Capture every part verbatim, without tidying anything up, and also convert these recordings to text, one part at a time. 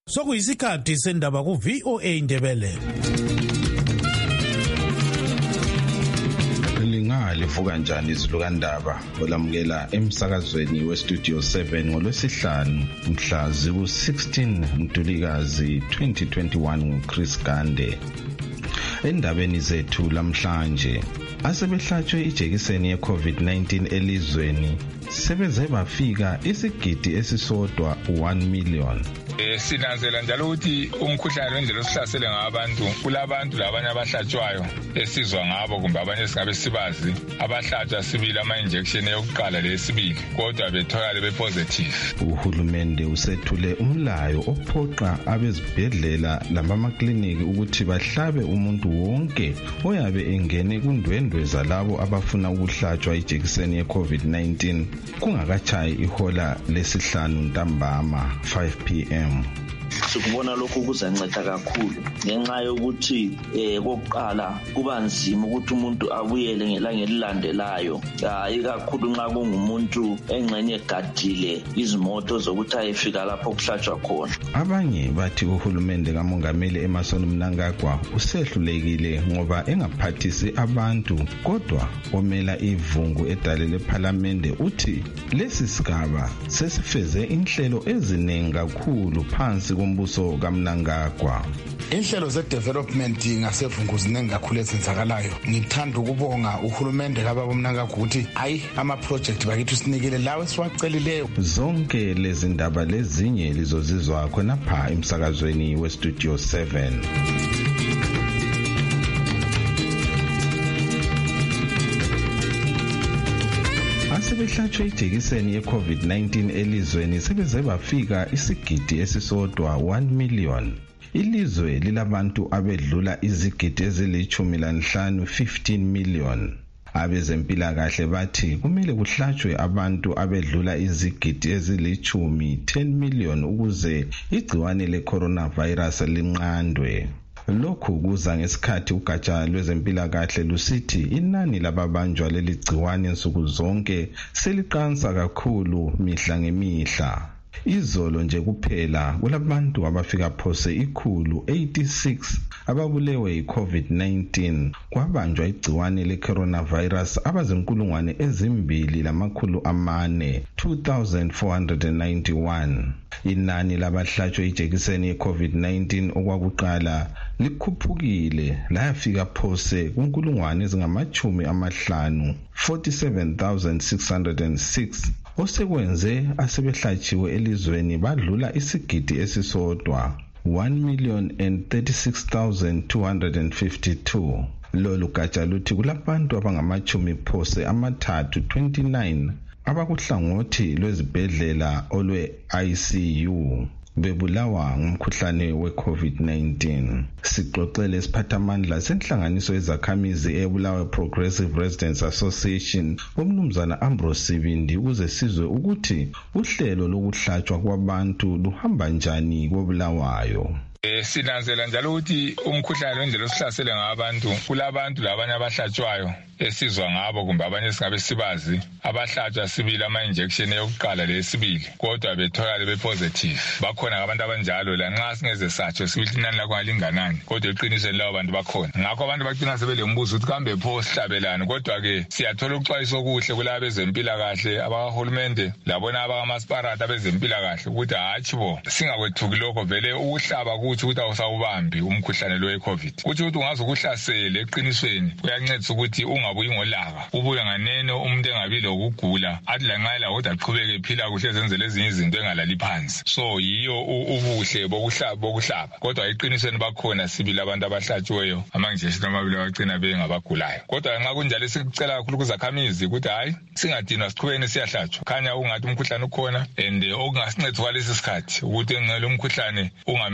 Sokuyisikhathi sendaba ku V O A Ndebele. Livuka njani izilukandaba olamukela emsakazweni we Studio seven ngolwesihlanu mhla ziku sixteen Ntulikazi twenty twenty-one nguChris Gande. Endabeni zethu lamhlanje asebehlatshwe ijekiseni ye COVID nineteen elizweni sebeze bafika isigidi esisodwa one million. Sinanzela njalo ukuthi umkhuhlane wendlela osihlasele ngabantu kulabantu labanye abahlatshwayo esizwa ngabo kumbe abanye singabe sibazi abahlatshwa sibili ama injection yokuqala lesibili kodwa betholakale be positive. Uhulumende usethule umlayo ophoqa abezibhedlela lamakliniki ukuthi bahlabe umuntu wonke oyabe engene kundwendwe zalabo abafuna ukuhlatshwa ijekiseni ye COVID nineteen kungakachayi ihola lesihlanu ntambama five p m Sikubona lokho kuzanceda kakhulu ngenxa yokuthi eh kokuqala kuba nzima ukuthi umuntu abuyele ngelanga elilandelayo hayi kakhulu nxa kungumuntu engxenye gadile izimoto zokuthi ayefika lapho kuhlatshwa khona. Abanye bathi uhulumende kamongameli Emmerson Mnangagwa usehlulekile ngoba engaphathisi abantu kodwa omela ivungu edalele parliamente uthi lesi sigaba sesifeze inhlelo eziningi kakhulu phansi kombuso kaMnangagwa. Inhlelo ze development ngasevungu ziningi kakhulu ezenzakalayo. Ngithanda ukubonga uhulumende kababa Mnangagwa ukuthi hayi ama project bakithi sinikele lawe siwacelileyo. Zonke lezi ndaba lezinye lizozizwa khona pha emsakazweni we Studio seven. Asebehlatshwe ijekiseni ye COVID nineteen elizweni sebeze bafika isigidi esisodwa one million. Ilizwe lilabantu abedlula izigidi ezilithumi lanhlanu fifteen million. Abezempilakahle bathi kumele kuhlatshwe abantu abedlula izigidi ezilithumi ten million ukuze igciwane le coronavirus linqandwe. Lokhu kuza ngesikhathi ugatsha lwezempilakahle lusithi inani lababanjwa leli gciwane nsuku zonke seliqansa kakhulu mihla ngemihla. Izolo nje kuphela kulabantu abafika phose ikhulu eighty-six ababulewe yi-COVID nineteen kwabanjwa igciwane le-coronavirus abazinkulungwane ezimbili lamakhulu amane two thousand four hundred ninety-one. Inani labahlatshwe ijekiseni ye-COVID nineteen okwakuqala likhuphukile layafika phose kunkulungwane ezingamachumi amahlanu forty-seven thousand six hundred six. Osekwenze asebehlatshiwe elizweni badlula isigidi esisodwa one million and thirty-six thousand two hundred fifty-two. Lolu gatsha luthi kulabantu abangamachumi phose amathathu twenty-nine abakuhlangothi lwezibhedlela olwe I C U bebulawa ngumkhuhlane we COVID nineteen. Sixoxele isiphathamandla senhlanganiso ezakhamizi eBulawayo Progressive Residents Association umnumzana Ambrose Sibindi ukuze sizwe ukuthi uhlelo lokuhlatshwa kwabantu luhamba njani koBulawayo. Eh sinanzela njalo ukuthi umkhuhlane wendlela osihlasele ngabantu kulabantu labanye abahlatshwayo esizwa ngabo kumbe abanye singabe sibazi abahlatshwa sibili ama injection yokuqala lesibili kodwa betholakale be positive. Bakhona abantu abanjalo la nxa singeze satsho sibili inani lakho ngalinganani kodwa eqinisweni lawo bantu bakhona. Ngakho abantu bagcina sebelembuzo ukuthi kambe pho sihlabelana kodwa ke siyathola ukuxwayisa okuhle kulabo bezempilakahle abahulumende labona abakamasparata bezempilakahle ukuthi hatshi bo singakwethuki lokho vele ukuhlaba ukuthi ukuthi awusawubambi umkhuhlane lo we-COVID. Kuthi ukuthi ungaze ukuhlasele eqinisweni kuyancedisa ukuthi ungabuyi ngolaka. Ubuye nganene umuntu engabi lokugula athi lanxa la kodwa aqhubeke ephila kuhle ezenzele ezinye izinto engalali phansi. So yiyo ubuhle bokuhlaba bokuhlaba. Kodwa eqinisweni bakhona sibili abantu abahlatshiweyo amanjeshi amabili abagcina bengabagulayo. Kodwa nxa kunjalo sikucela kakhulu kuzakhamizi ukuthi hayi singadinwa siqhubeni siyahlatshwa. Khanya ungathi umkhuhlane ukhona and okungasinceda kwalesi sikhathi ukuthi engcele umkhuhlane ungamemetheki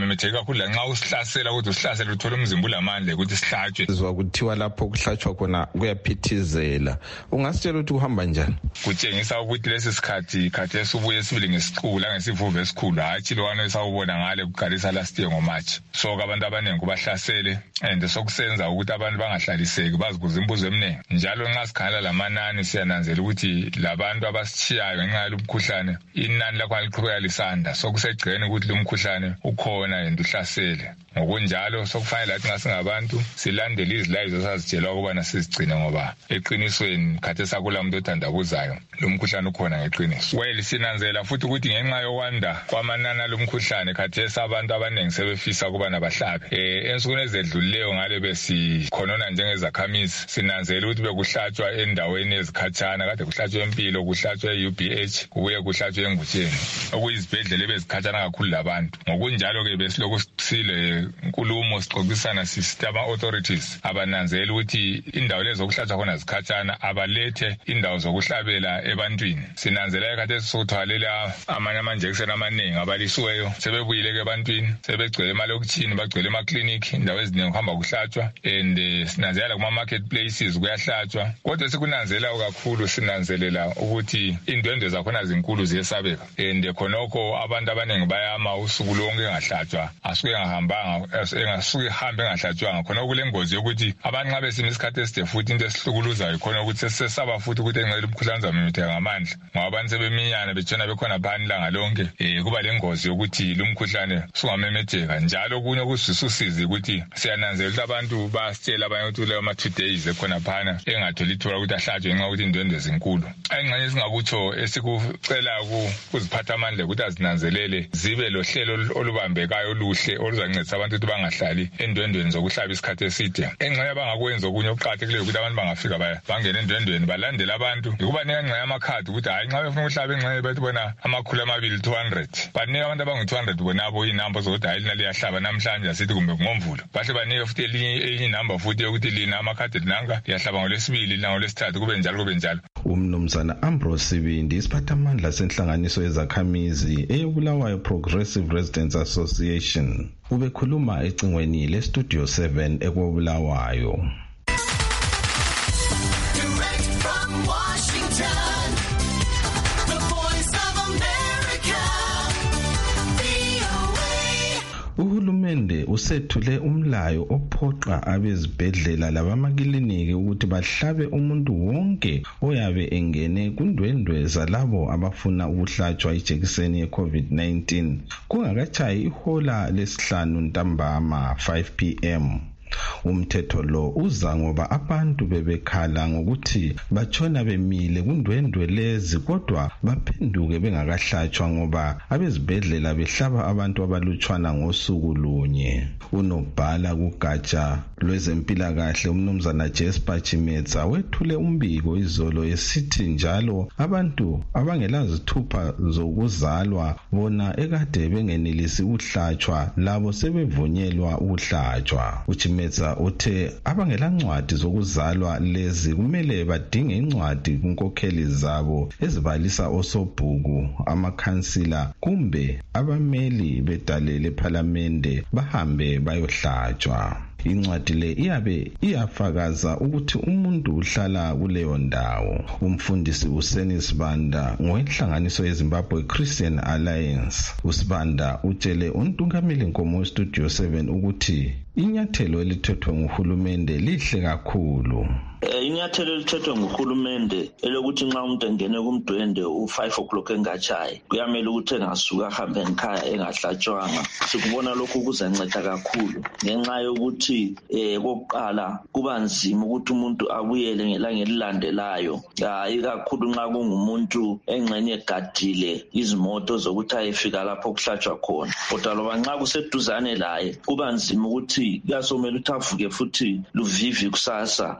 kakhulu lanxa usihlasela ukuthi usihlasela uthola umzimba ulamandla ukuthi sihlatshwe. Sizwa kuthiwa lapho kuhlatshwa khona kuyaphithizela. Ungasitshela ukuthi uhamba njani? Kutshengisa ukuthi lesi sikhathi khathesi ubuye sibili ngesiqula ngesivuvu esikhulu hatshi lwana esawubona ngale kuqalisa last year ngoMarch. So abantu abaningi kubahlasele and sokusenza ukuthi abantu bangahlaliseki bazibuza imibuzo eminingi. Njalo nxa sikhala lamanani siyananzela ukuthi labantu abasishiyayo ngenxa yalomkhuhlane inani lakho liqhubeka lisanda. Sokusegcene ukuthi lo mkhuhlane ukhona and uhlasele. Ngokunjalo sokufanele lathi ngasingabantu silandele izilayizo sazitshelwa ukubana sizigcine ngoba eqinisweni khathesi akula umuntu othandabuzayo lo mkhuhlane ukhona ngeqiniso. Well sinanzela futhi ukuthi ngenxa yokwanda kwamanani lo mkhuhlane khathesi abantu abaningi sebefisa kuba nabahlabe. Eh ensukwini ezedlulileyo ngale besikhonona njengezakhamizi sinanzela ukuthi bekuhlatshwa endaweni ezikhatshana kade kuhlatshwa empilo kuhlatshwa e-U B H kubuye kuhlatshwa engutsheni okuyizibhedlela ebezikhatshana kakhulu labantu. Ngokunjalo ke besiloko sile nkulumo sixoxisana sistema authorities abananzela ukuthi indawo lezo zokuhlatshwa khona zikhatshana abalethe indawo zokuhlabela ebantwini. Sinanzela ekhathesi sokuthwalela amanye amanjekiseni amaningi abalisiweyo sebebuyile ke ebantwini sebegcwele emalokitshini bagcwele emaklinik indawo eziningi kuhamba kuhlatshwa and uh, sinanzela kuma marketplaces kuyahlatshwa. Kodwa sikunanzela kakhulu sinanzelela ukuthi indwendwe zakhona zinkulu ziyesabeka and khonokho abantu abaningi bayama usuku lonke engahlatshwa asuke engahambanga engasuke hambe engahlatshwanga khona kulengozi yokuthi abantu nxa besima isikhathi eside futhi into esihlukuluzayo khona ukuthi sesesaba futhi ukuthi engcela umkhuhlane zamemetheka ngamandla ngoba abantu sebeminyana betshona bekhona phani langa lonke eh kuba lengozi yokuthi lo mkhuhlane sungamemetheka. Njalo kunye kusisusizi ukuthi siyananzela ukuthi abantu basitshela abanye ukuthi leyo ma two days ekhona phana engatholi ithuba ukuthi ahlatshwe ngenxa ukuthi indwendwe zinkulu. Ayingxenye singakutsho esikucela kuziphatha amandla ukuthi azinanzelele zibe lohlelo olubambekayo oluhle oluzancedisa abantu ukuthi bangahlali endwendweni zokuhlaba isikhathi eside. Engxenye abangakwenza okunye okuqakathekileyo ukuthi abantu bangafika bangene endwendweni balandele abantu ukubanika engxenye amakhadi ukuthi hayi nxa befuna ukuhlaba engxenye bethi bona amakhulu amabili two hundred banika abantu abangu two hundred bonabo inamba zokuthi hayi lina liyahlaba namhlanje asithi kumbe ngomvulo bahle banike futhi elinye inamba futhi ukuthi lina amakhadi linanga liyahlaba ngolesibili lina ngolesithathu kube njalo kube njalo. Umnumzana Ambrose Sibindi isiphathamandla senhlanganiso yezakhamizi eyoBulawayo Progressive Residents Association ubekhuluma ecingweni le Studio seven ekobulawayo. Uhulumende usethule umlayo ophoqa abezibhedlela labamakliniki ukuthi bahlabe umuntu wonke oyabe engene kundwendwe zalabo abafuna ukuhlatshwa ijekiseni ye COVID nineteen kungakachayi ihola lesihlanu ntambama five p m Umthetho lo uza ngoba abantu bebekhala ngokuthi batshona bemile kundwendwe lezi kodwa baphenduke bengakahlatshwa ngoba abezibhedlela behlaba abantu abalutshwana ngosuku lunye. Unobhala kugatsha lwezempilakahle umnumzana Jesper Chimetsa wethule umbiko izolo esithi njalo abantu abangelazithupha zokuzalwa bona ekade bengenelisi ukuhlatshwa labo sebevunyelwa ukuhlatshwa. Uchimetsa uthe abangelancwadi zokuzalwa lezi kumele badinge incwadi kunkokheli zabo ezibalisa osobhuku amakhansila kumbe abameli bedalele eParliament bahambe bayohlatshwa. Incwadi le iyabe iyafakaza ukuthi umuntu uhlala kuleyo ndawo. Umfundisi uSeni Sibanda ngowenhlanganiso yeZimbabwe Christian Alliance uSibanda utshele untungameli Nkomo Studio seven ukuthi inyathelo elithethwe nguhulumende lihle kakhulu. Inyathelo elithethwe nguhulumende elokuthi nxa umuntu engene kumdwende u five o'clock engatshayi kuyamele ukuthi engasuka ahambe ngekhaya engahlatshwanga. Sikubona lokhu kuzanceda kakhulu ngenxa yokuthi eh kokuqala kuba nzima ukuthi umuntu abuyele ngelanga elilandelayo ikakhulu nxa kungumuntu engxenye egadile izimoto zokuthi ayefika lapho kuhlatshwa khona. Kodwa loba nxa kuseduzane laye kuba nzima ukuthi kuyasomela ukuthi avuke futhi luvivi kusasa ezo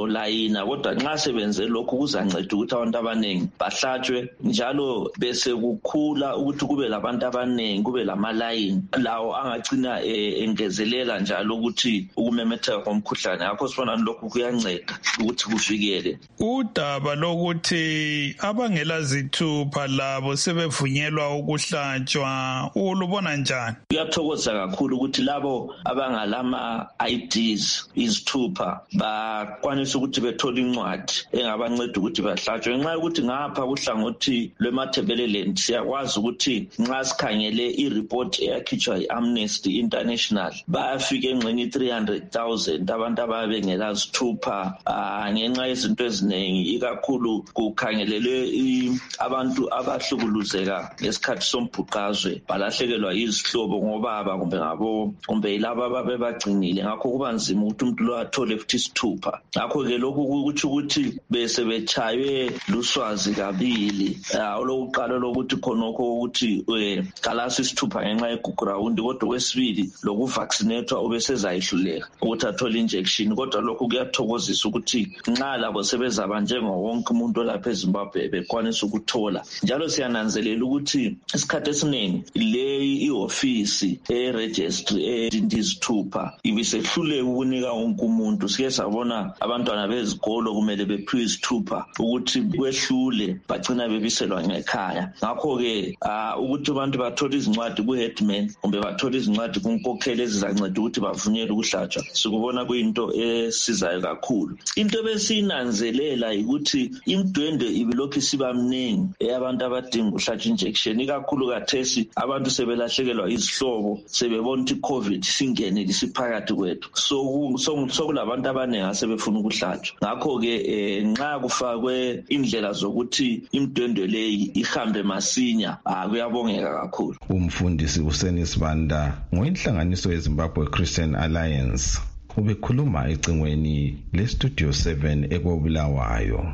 bazolayina, kodwa nxa sebenze lokhu kuzanceda ukuthi abantu abaningi bahlatshwe, njalo bese kukhula ukuthi kube labantu abaningi, kube lamalayini lawo angagcina engezelela njalo ukuthi ukumemetheka komkhuhlane. Ngakho sibona lokhu kuyanceda ukuthi kuvikele. Udaba lokuthi abangela zithupha labo sebevunyelwa ukuhlatshwa ulubona njani? Kuyathokoza kakhulu ukuthi labo abangalama I Ds izithupha bakwanisa ukuthi bethole incwadi engabanceda ukuthi bahlatshwe. Nxa ukuthi ngapha kuhlangothi lweMatabeleland siyakwazi ukuthi nxa sikhangele i-report eyakhitshwa i-Amnesty International bayafika engxenye three hundred thousand abantu ababengela zithupha ngenxa yezinto eziningi, ikakhulu kukhangelelwe abantu abahlukuluzeka ngesikhathi sombhuqazwe, balahlekelwa izihlobo ngobaba kumbe ngabo kumbe laba ababebagcinile. Ngakho kuba nzima ukuthi umuntu lo athole futhi isithupha. Ngakho ke lokhu kuthi ukuthi bese betshaywe luswazi kabili. Olokuqala lokuthi khonokho ukuthi kalasi isithupha ngenxa yeground, kodwa kwesibili lokuvaccinatwa obesezayihluleka ukuthi athole injection. Kodwa lokhu kuyathokozisa ukuthi nxa labo sebezaba njengo wonke umuntu olapha eZimbabwe bekwanisa ukuthola. Njalo siyananzelela ukuthi isikhathi esiningi le iofisi e-registry ezithupha ibisehluleka ukunika wonke umuntu. Sike sabona abantwana bezikolo kumele bephiwe izithupha ukuthi kwehlule bagcina bebiselwa ngekhaya. Ngakho ke ukuthi abantu bathole izincwadi ku-headman kumbe bathole izincwadi kunkokheli ezizanceda ukuthi bavunyelwe ukuhlatshwa, sikubona kuyinto esizayo kakhulu. Into besiyinanzelela ukuthi imdwendwe ibilokhu isiba mningi eyabantu abadinga ukuhlatshwa injection, ikakhulu kathesi abantu sebelahlekelwa izihlobo, sebebona ukuthi i-COVID singenile isiphakathi kwethu. So sokulabantu abaningi asebefuna ukuhlatshwa. Ngakho ke nxa kufakwe indlela zokuthi imdwendwe leyi ihambe masinya kuyabongeka kakhulu. Umfundisi uSenis Banda ngoinhlanganiso yeZimbabwe Christian Alliance ubekhuluma ecingweni leStudio seven ekobulawayo.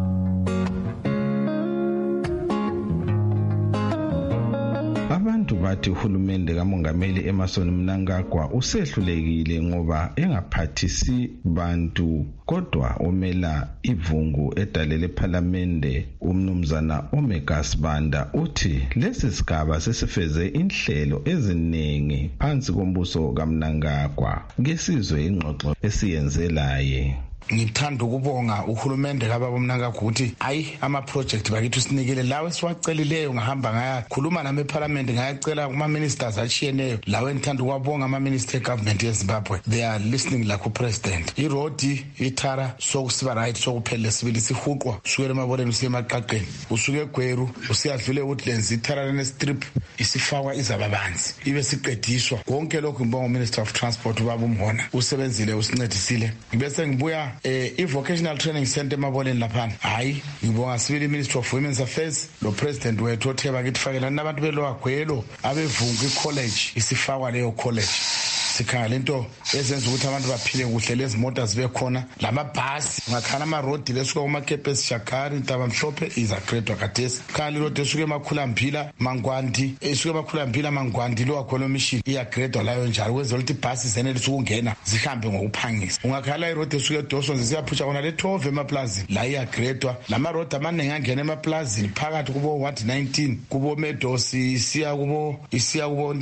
Abantu bathi uhulumende kamongameli Emmerson Mnangagwa usehlulekile ngoba engaphathisi bantu, kodwa omela ivungu edalele parliamente umnumzana Omegas Banda uthi lesi sigaba sesifeze inhlelo eziningi phansi kombuso kaMnangagwa. Ngesizwe ingxoxo esiyenzelaye. Ngithanda ukubonga uhulumende kababa Mnangagwa ukuthi ayi ama project bakithi sinikele lawe siwacelileyo, ngahamba ngayakhuluma nami eParliament, ngayacela kuma ministers achiyeneyo. Lawe ngithanda ukwabonga ama minister government yeZimbabwe, they are listening like upresident. Irodi ithara sokusiba right sokuphela sibili sihuqwa sukela emaboleni usiye emaqaqeni usuke eGweru usiyadlule Woodlands ithara ne strip isifakwa izababanzi ibe siqediswa konke lokho. Ngibonga uMinister of Transport ubaba uMhona usebenzile usincedisile. Ngibese ngibuya eh i-vocational training center emaboleni laphana. Hayi ngibonga sibili Ministry of Women's Affairs lo president wethu otheba kithi fakela nabantu belowa Gwelo abevunga i-college isifakwa leyo college. Sikhangela into ezenza ukuthi abantu baphile kuhle, lezi mota zibe khona, lamabhasi ngakhala ama road lesuka uMakepesi Shakari Ntaba Mhlophe iza gradwa kathesi. Khali road esuka emakhula Mphila Mangwandi esuka emakhula Mphila Mangwandi lo wakhona mission iya gradwa layo njalo kwenza ukuthi ibhasi zenelisa ukungena zihambe ngokuphangisa. Ungakhala i road esuka eDoso zisiyaphutsha kona le twelve emaplazini la iya gradwa. Lama road amaningi angena emaplazini phakathi kubo what nineteen kubo Meadows isiya kubo isiya kubo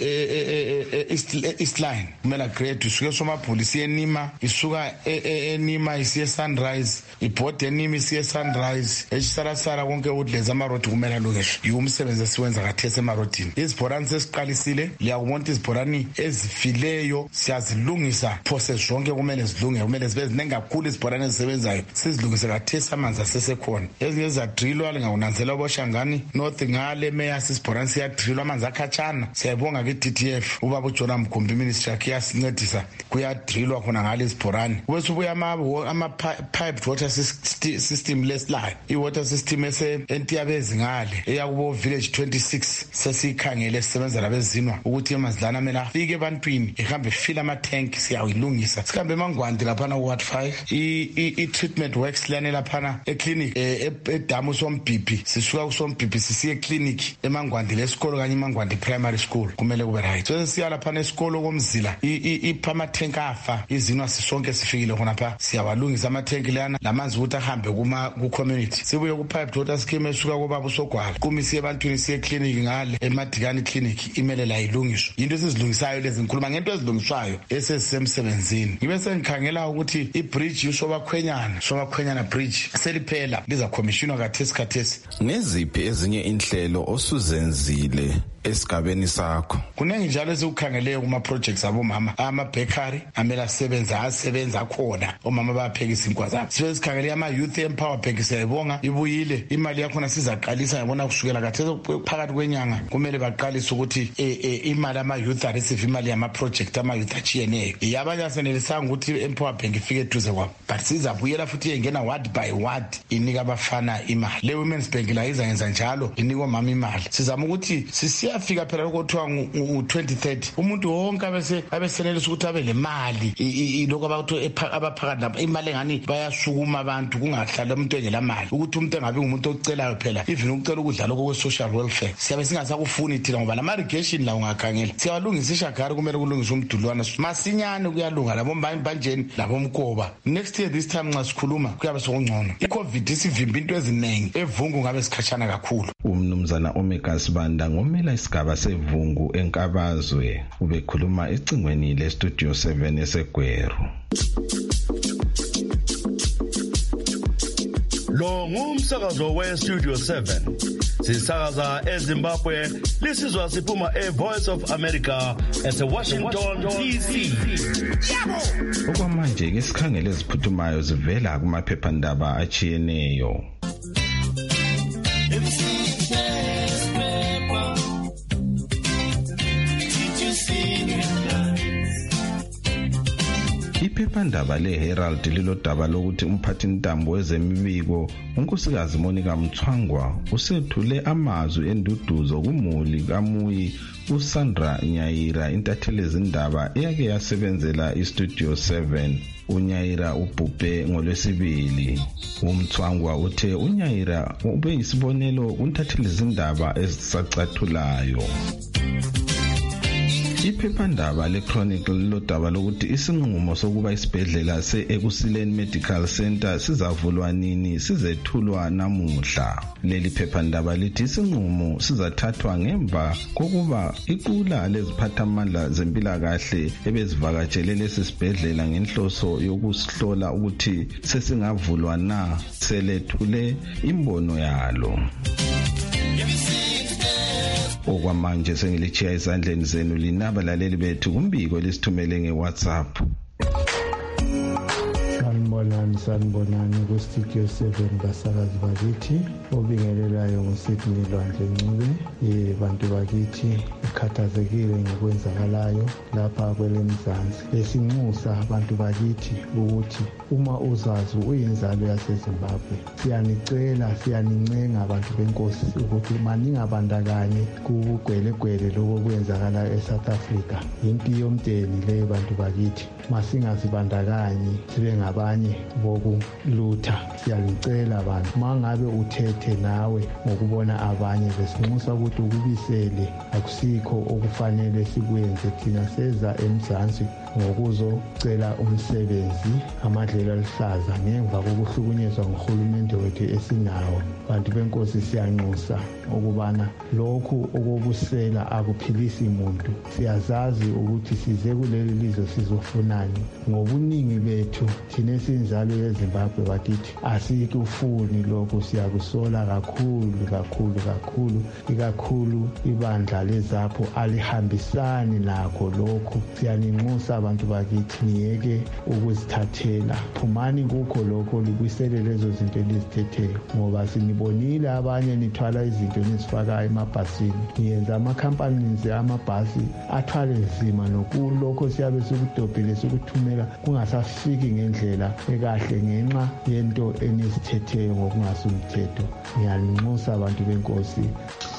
East line kumela grade usuke somabhulisi eNima isuka eNima isiye Sunrise, ibhodi eNima isiye Sunrise, esisarasara konke udleza ama road kumela lokesho yumsebenzi esiwenza kathese ema roadini. Izibhorani sesiqalisile, liyakubona izibhorani ezifileyo siyazilungisa, process zonke kumele zilunge, kumele zibe zinengi kakhulu izibhorani ezisebenzayo sizilungise kathese, amanzi asesekhona. Ezinye zadrillwa lingakunanzela boShangani North ngale meya sisibhorani siyadrillwa amanzi akhatshana. Siyabonga ke D T F ubaba uJona Mkhumbi ministry kuyasincedisa kuyadrillwa khona ngale izibhorani. Bese ubuya ama ama piped water system lesline, i-water system ese entiyabezi ngale eyakubo village twenty-six sesikhangele sisebenza labezinwa ukuthi emazilana amela afike ebantwini ehambe fila ama tank siyawilungisa. Sikambe eMangwandi laphana ku Ward five i treatment works lane laphana eclinic edamu sombhibhi sisuka kusombhibhi sisiye clinic eMangwandi lesikolo kanye eMangwandi primary school kumele kube right. So siya laphana esikolo komzila ipha amathenki afa izinwa sisonke sifikile khona pha siyawalungisa amathenki lana lamanzi ukuthi ahambe kuma ku community sibuye ku pipe water scheme esuka kubaba usogwala kumisi ebantwini siye clinic ngale eMadikani clinic imele la ilungiswe into esizilungisayo lezi ngikhuluma ngento ezilungiswayo esesisemsebenzini ngibe sengikhangela ukuthi ibridge uSobakhwenyana Sobakhwenyana bridge seliphela liza commissionwa kathesi kathesi. Neziphi ezinye inhlelo osuzenzile esigabeni sakho? Kunengi njalo esikukhangeleyo kuma projects abomama ama bakery amela sebenza asebenza khona omama bayaphekisa inkwa zabo. Sibe sikhangele ama youth empowerment siyabonga ibuyile imali yakho nasizaqalisa yabona kusukela kathesi phakathi kwenyanga kumele baqalise ukuthi imali ama youth receive imali yama project ama youth achiyeneyo yabanye asenelisanga ukuthi empowerment ifike eduze kwabo but sizabuyela futhi ingena ward by ward inika abafana imali. Le women's bank la izayenza njalo inika omama imali. Sizama ukuthi sisi yafika phela lokuthiwa u twenty thirty umuntu wonke abese abesenelisa ukuthi abe le mali lokho abathi abaphakathi lapha imali engani bayasukuma abantu kungahlala umuntu engela mali ukuthi umuntu engabe ngumuntu ocelayo phela even ucela ukudla lokho kwe social welfare siyabe singasakufuni thina ngoba la irrigation la ungakhangela siyawalungisa ishagari kumele kulungiswe umdulwana masinyane kuyalunga labo mbanjeni labo mkoba next year this time nxa sikhuluma kuyabe sokungcono iCovid isivimba into eziningi evungu ngabe sikhachana kakhulu. Umnumzana Omega Sibanda ngomela isigaba sevungu enkabazwe ubekhuluma ecingweni le studio seven eseGweru. Lo ngumsakazo we Studio seven sisakaza eZimbabwe lisizwa siphuma e Voice of America ese Washington D C. Okwamanje ke sikhangele eziphuthumayo zivela kumaphephandaba achiyeneyo. Iphephandaba leHerald lilodaba lokuthi umphathintambo wezemibiko unkosikazi Monica Mthwangwa usethule amazwi enduduzo kumuli kaMuyi uSandra Nyayira intatheli zindaba eyake yasebenzela iStudio seven. uNyayira ubhubhe ngolwesibili. uMthwangwa uthe uNyayira ube yisibonelo kuntatheli zindaba ezisacathulayo. Iphephandaba leChronicle lilodaba lokuthi isinqumo sokuba isibhedlela se-Ekusileni Medical Center sizavulwa nini sizethulwa namuhla. Leli phephandaba lithi isinqumo sizathathwa ngemva kokuba iqula leziphathamandla zempilakahle ebezivakatshele lesi sibhedlela ngenhloso yokusihlola ukuthi sesingavulwa na selethule imbono yalo. Okwamanje sengilichiya izandleni zenu linaba laleli bethu kumbiko lesithumele ngeWhatsApp. Sanibonani sanibonani kuStudio seven basakazi bakithi obingelelayo ngoSidney Lwandle Ncube ye bantu bakithi ukhathazekile ngokwenzakalayo lapha kwelemzansi lesinxusa abantu bakithi ukuthi uma uzazi uyinzalo yaseZimbabwe siyanicela siyanincenga abantu benkosi ukuthi maningabandakanye kugwelegwele lokho kwenzakala eSouth Africa impi yomdeni le bantu bakithi masingazibandakanye sibe ngabanye bokulutha. Siyalicela abantu mangabe uthethe nawe ngokubona abanye besinxusa ukuthi ukubisele akusikho okufanele sikwenze thina seza emzansi ngokuzocela umsebenzi amadlela alihlaza ngemva kokuhlukunyezwa nguhulumende wethu esinawo. Bantu benkosi siyanxusa ukubana lokhu okubusela akuphilisi umuntu. Siyazazi ukuthi size kuleli lizwe sizofunani ngobuningi bethu thina esinzalo yeZimbabwe bakithi asikufuni lokho siyakusola kakhulu kakhulu kakhulu ikakhulu ibandla lezapho alihambisani nakho lokho. Siyaninxusa abantu bakithi niyeke ukuzithathela phumani kukho lokho libuyisele lezo zinto elizithethe ngoba sinibonile abanye nithwala izinto nizifaka emabhasini niyenza ama-companies amabhasi athwale nzima nokulokho siyabe sikudobhile sikuthumela kungasafiki ngendlela ekahle ngenxa yento enizithethe ngokungasumthetho. Ngiyaninxusa abantu benkosi.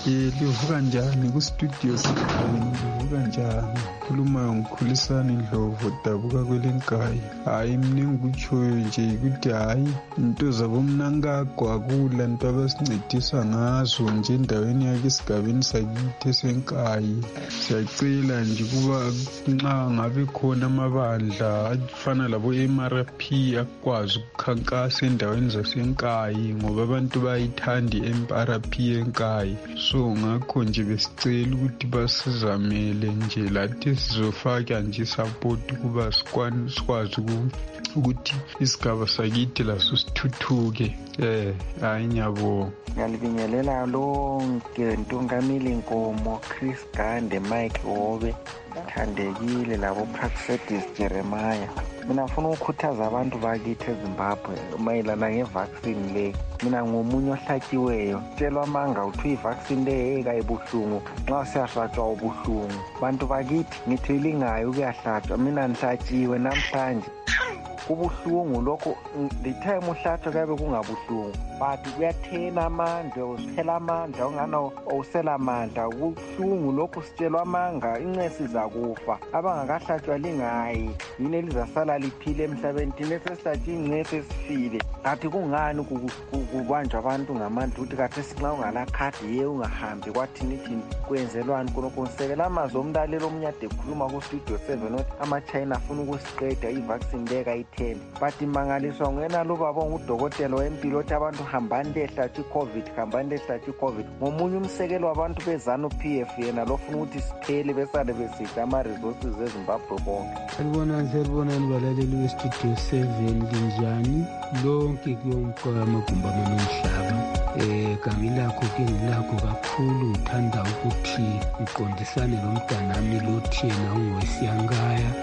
Eh livuka njani ku studio seven livuka njani khuluma ngikhulisani Ndlovu dabuka kwelenkayi hayi mina ngikutshoyo nje ukuthi hayi into zabo mnangagwa kula into abasincedisa ngazo nje endaweni yakhe esigabeni sakithi esenkayi siyacela nje kuba nxa ngabe khona amabandla afana labo M R P akwazi ukukhankasa endaweni zasenkayi ngoba abantu bayithanda i-M R P enkayi so ngakho nje besicela ukuthi basizamele nje lathi sizofaka nje support kuba sikwazi ukuthi isigaba sakithi laso sithuthuke. Eh hayi nyabo ngiyalibingelela lonke Ntungamili Nkomo, Chris Gande, Mike Obe, Thandekile labo Praxedis Jeremiah. Mina ngifuna ukukhuthaza abantu bakithi eZimbabwe mayelana ngevaccine le. Mina ngomunye ohlatshiweyo tshelwa manga uthi ivaccine le ekayibuhlungu nxa siyahlatshwa ubuhlungu. Bantu bakithi ngithilingayo ukuyahlatshwa mina nihlatshiwe namhlanje. Kubuhlungu lokho the time uhlatshwa kabe kungabuhlungu but kuyathena amandla usiphela amandla ungana awusela amandla kubuhlungu lokho sitshelwa amanga incesi zakufa abangakahlatshwa lingayi yini elizasala liphile emhlabeni thina sesihlatshwe incesi esifile kathi kungani kubanjwa abantu ngamandla ukuthi kathi sinxa ungala khadi ye ungahambi kwathi nithi kwenzelwani konke usekela amazwi omlalelo omnyade ekhuluma ku studio seven othi ama China afuna ukusiqeda ivaccine leka itheni but mangaliswa ngena lo baba ngudokotela wempilo othi abantu hambani lehlatshwa iCovid hambani lehlatshwa iCovid ngomunye umsekelo wabantu bezanu P F yena lofuna ukuthi siphele besale besitha ama resources eZimbabwe bonke. Salibona salibona nibalaleli we studio seven linjani lonke kuyonke amagumba nomhlaba eh kamilakho ke ngilakho kakhulu ngithanda ukuthi ngiqondisane nomntanami lothi yena ungwesiyangaya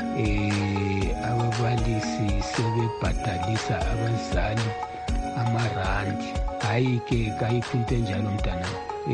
eh ababalisi sebebhadalisa abazali amarandi hayi ke kayikho into enjalo mntanami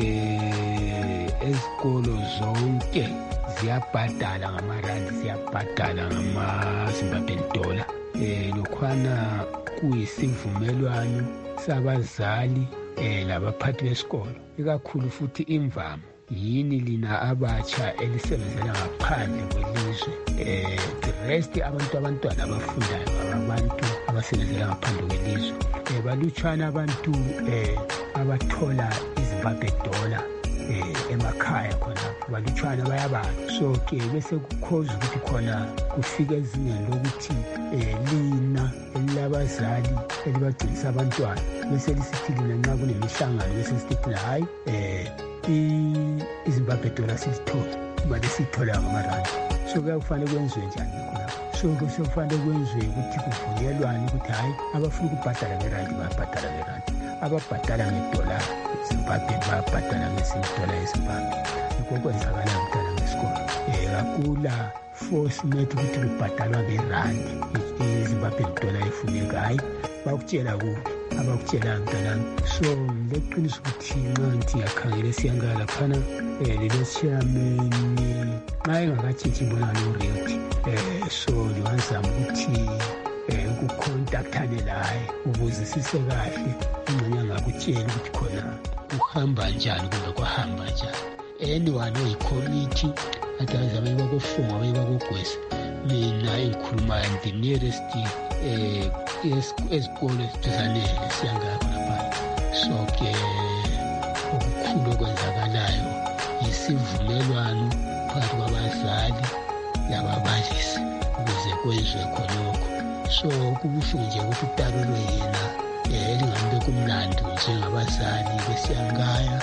eh ezikolo zonke ziyabhadala ngamarandi ziyabhadala ngama-Zimbabwean dollar eh lokhwana kuyisivumelwano sabazali eh labaphathi besikolo ikakhulu futhi imvamo yini lina abatsha elisebenzela ngaphandle kwelizwe eh the rest abantu abantwana abafundayo abantu abasebenzela ngaphandle kwelizwe eh balutshwana abantu eh abathola iZimbabwe dollar eh emakhaya khona balutshwana bayabala so ke bese kukhoza ukuthi khona kufika ezingeni lokuthi eh lina elabazali elibagcinisa abantwana bese lisithi lina nxa kunemihlangano bese sithi hayi eh iZimbabwe dollar sisithola manje sithola ngamarandi so kuyakufanele kwenziwe njani khona so kufanele kwenziwe ukuthi kuvunyelwane ukuthi hayi abafuna ukubhadala ngerandi bayabhadala ngerandi ababhadala ngedollar Zimbabwe bayabhadala ngesidollar eZimbabwe yikho kwenzakala mntana ngesikolo eh kakula force net ukuthi kubhadalwa ngerandi iZimbabwe dollar ifuneka hayi bakutshela kuphi abakutshela mntanami so ngileqiniso ukuthi nxa yakhangela siyangala laphana eh lelesiyameni nxa engakatshintshi imbonano uRealty eh so liwazama ukuthi eh ukukontaktane laye ukuzisise kahle ingxenye angakutshela ukuthi khona uhamba njani kumbe kwahamba njani anyone oyikomiti atazame bakufunga bayibakugwesa mina engikhuluma the nearest eh esikolo esithanele siyangakho lapha so ke okukhulu okwenzakalayo isivumelwano phakathi kwabazali lababalisi ukuze kwenziwe khonokho so kubuhlungu nje ukuthi utarulwe yena elingambe kumlando njengabazali besiyangaya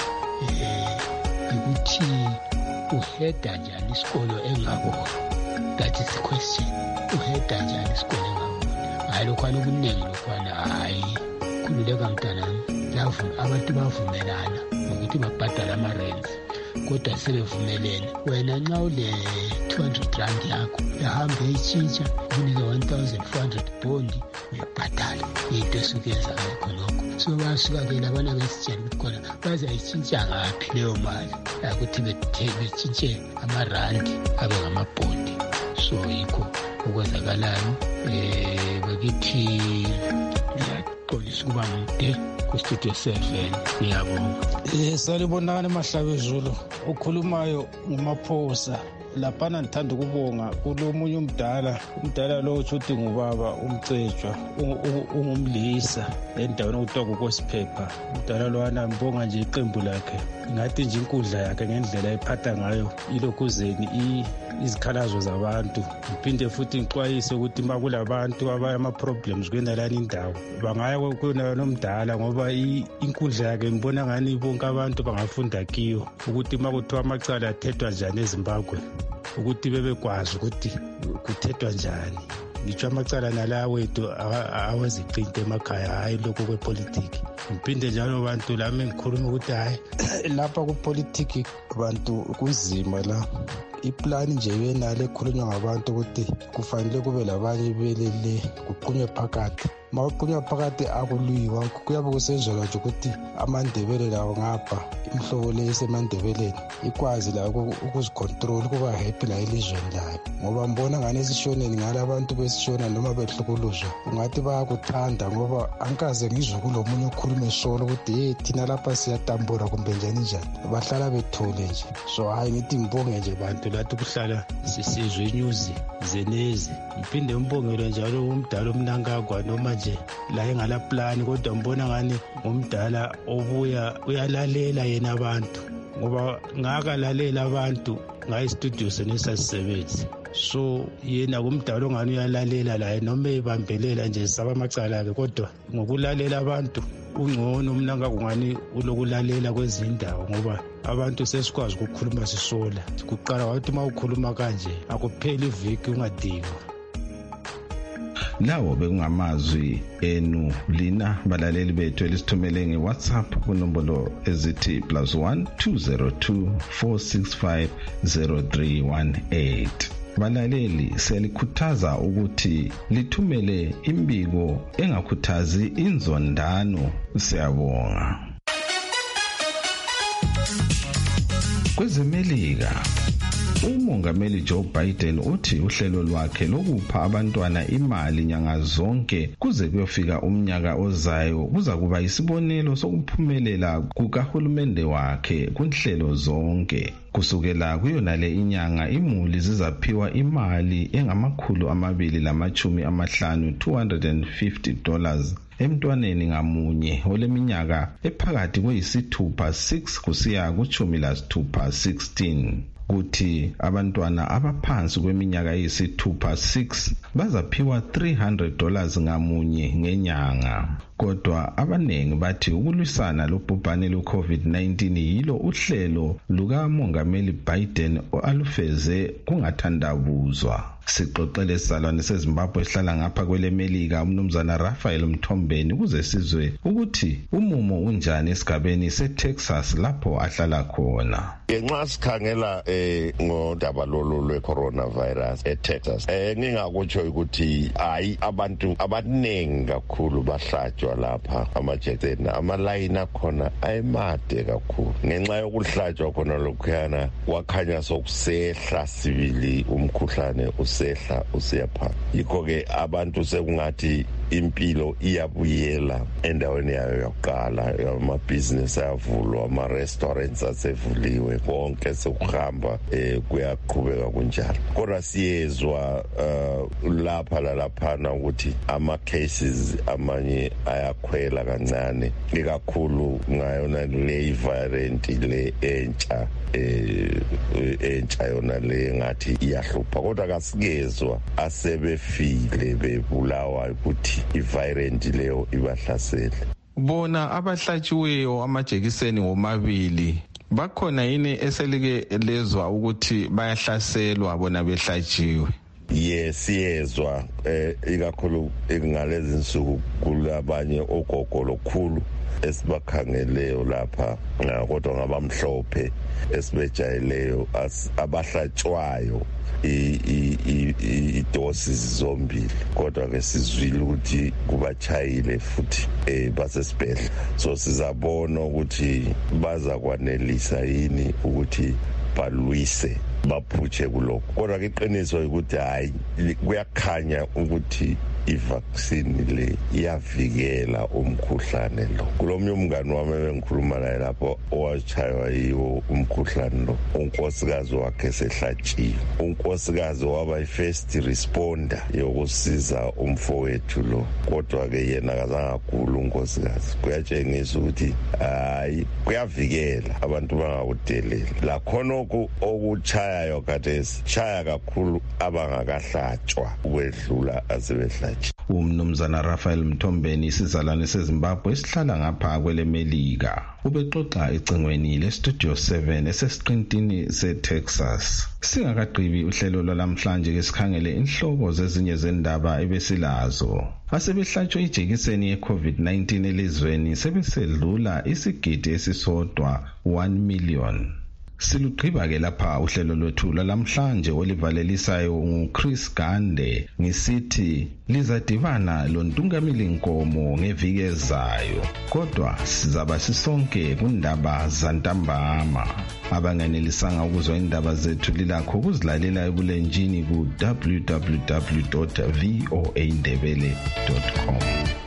eh ukuthi uheda njani isikolo engabona that is the question uheda njani isikolo engabona hayi lokhwana okuningi lokhwana hayi khululeka mntanami lavu abantu bavumelana ngokuthi babhadala ama-rents kodwa sebevumelene wena nxa ule two hundred rand yakho yahamba yayitshintsha kunike one thousand four hundred bondi uyabhadala into esukenzakala khonokho so basuka-ke labana besitshela ukuthi khona bazayitshintsha ngaphi leyo mali ukuthi betshintshe amarandi abe ngamabhondi so yikho okwenzakalayo um bakithi ngiyaqolisa ukuba mude kwistudio seven. Ngiyabonga. Eh salibonani Mahlabezulu, ukhulumayo ngumaphosa. Laphana ngithanda ukubonga kulomunye umdala umdala lo uthi ngubaba umcetshwa ungumlisa endaweni okuthiwa kuKosiphepha. Umdala lo anambonga nje iqembu lakhe, ngathi nje inkundla yakhe ngendlela ephatha ngayo ilokhuzeni izikhalazo zabantu. Ngiphinde futhi ngixwayise ukuthi uma kulabantu abayama problems kwenalani indawo bangaya kuyona nomdala, ngoba inkundla yakhe ngibona ngani bonke abantu bangafunda kiyo ukuthi uma kuthiwa amacala athethwa njani eZimbabwe, ukuthi bebekwazi ukuthi kuthethwa njani. Ngitsho amacala nala wethu aweziqinte emakhaya, hayi lokho kwepolitiki. Ngiphinde njalo abantu lami ngikhuluma ukuthi hayi lapha kupolitiki abantu kunzima la. Iplani nje yenale ekhulunywa ngabantu ukuthi kufanele kube labanye belele kuqunywe phakathi. Mawuqunywa phakathi akulwiwa, kuyabe kusenzelwa nje ukuthi amaNdebele lawo ngapha imhlobo le esemandebeleni ikwazi la ukuzicontrol, kuba happy la elizweni layo. Ngoba mbona ngane esishoneni ngalabantu besishona noma behlukuluzwa ungathi bayakuthanda, ngoba ankaze ngizwe kulomunye okhuluma solo ukuthi hey thina lapha siyatambula kumbe njani njani, bahlala bethule nje. So hayi ngithi ngibonge nje bantu lathi kuhlala sisizwe inews zenezi. Ngiphinde ngibongele njalo umdala omnankagwa noma nje la engala plan, kodwa mbona ngani umdala obuya uyalalela yena abantu, ngoba ngakalalela abantu ngayi studio senesasisebenzi. So yena kumdala ongani uyalalela la noma ebambelela nje saba amacala akhe, kodwa ngokulalela abantu ungcono umnanga kungani ulokulalela kwezindawo, ngoba abantu sesikwazi ukukhuluma sisola. Kuqala wathi uma ukhuluma kanje akupheli iviki ungadikwa. Lawo bekungamazwi enu lina balaleli bethu elisithumele ngeWhatsApp kunombolo ezithi plus one two zero two four six five zero three one eight. Balaleli selikhuthaza ukuthi lithumele imbiko engakhuthazi inzondano. Siyabonga. KwezeMelika, uMongameli Joe Biden uthi uhlelo lwakhe lokupha abantwana imali nyanga zonke kuze kuyofika umnyaka ozayo kuza kuba isibonelo sokuphumelela kukahulumende wakhe kunhlelo zonke. Kusukela kuyona le inyanga imuli zizaphiwa imali engamakhulu amabili lamachumi amahlanu two hundred fifty dollars emntwaneni ngamunye oleminyaka ephakathi kweyisithupha six kusiya kuchumi lasithupha sixteen. Kuthi abantwana abaphansi kweminyaka eyisithupha six bazaphiwa three hundred dollars ngamunye ngenyanga. Kodwa abanengi bathi ukulwisana lobhubhane lwe-COVID nineteen yilo uhlelo lukaMongameli Biden alufeze kungathandabuzwa. Sixoxele salwane seZimbabwe esihlala ngapha kweleMelika umnumzana Raphael Mthombeni ukuze sizwe ukuthi umumo unjani esigabeni seTexas lapho ahlala khona. Nxa sikhangela eh ngodaba lolu lwe-coronavirus eTexas, eh ngingakutsho ukuthi hayi abantu abanengi kakhulu bahlatshwa lapha amajekiseni, amalayini akhona ayimade kakhulu ngenxa yokuhlatshwa khona lokhuyana wakhanya sokusehla sibili umkhuhlane usehla usiyapha. Yikho-ke abantu sekungathi impilo iyabuyela endaweni yayo yokuqala, amabhizinesi ayavulwa, ama-restaurants asevuliwe, konke sekuhamba eh kuyaqhubeka kunjalo. Kodwa siyezwa uh, lapha lalaphana ukuthi ama-cases amanye ayakhwela kancane, ikakhulu ngayona le variant le entsha eh entsha yona le ngathi iyahlupha. Kodwa kasikezwa asebefile bebulawa ukuthi i-variant leyo ibahlasele. Bona abahlatshiweyo amajekiseni womabili bakhona yini eselike lezwa ukuthi bayahlaselwa bona behlatshiwe? Yes, siyezwa eh ikakhulu ngalezi nsuku kulabanye ogogo lokhulu esibakhangeleyo lapha, kodwa ngabamhlophe esibejayeleyo abahlatshwayo i-doses zombili, kodwa ke sizwile ukuthi kubachayile futhi eh basesibhedlela. So sizabona ukuthi baza kwanelisa yini ukuthi balwise baphutshe kulokho. Kodwa ke iqiniso ukuthi hayi kuyakhanya ukuthi ivaccine le iyavikela umkhuhlane lo. Kulomnye umngane wami engikhuluma naye lapho owachaywa yiwo umkhuhlane lo, unkosikazi wakhe esehlatshiwe. Unkosikazi waba i-first responder yokusiza umfowethu lo, kodwa ke yena kazange agule unkosikazi. Kuyatshengisa ukuthi hayi kuyavikela abantu bangakudelela. La khonokho okuchayayo khathesi chaya kakhulu abangakahlatshwa ukwedlula asebehlatshwa. Umnumzana Raphael Mthombeni isizalwane seZimbabwe esihlala ngapha kwelemelika ubexoxa ecingweni lestudio seven esesiqintini seTexas. Singakaqhibi uhlelo lwalamhlanje ke sikhangele inhloko zezinye zendaba ebesilazo. Asebehlatshwa ijekiseni ye-COVID nineteen elizweni sebesedlula isigidi esisodwa one million. Silugqiba ke lapha uhlelo lwethu lamhlanje olivalelisayo nguChris Gande ngisithi lizadivana loNtungamili Nkomo ngeviki ezayo, kodwa sizaba sisonke kundaba zantambama. Abanganelisanga ukuzwa indaba zethu lilakho ukuzilalela ebulenjini ku w w w dot voa ndebele dot com.